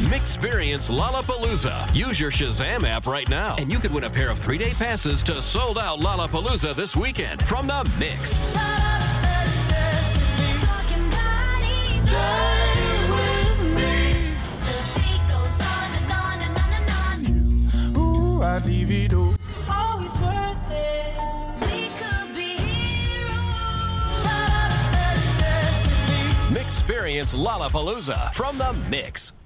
Experience Lollapalooza. Use your Shazam app right now, and you could win a pair of 3-day passes to sold out Lollapalooza this weekend from The Mix. Always worth it. We could be heroes. Experience Lollapalooza from The Mix.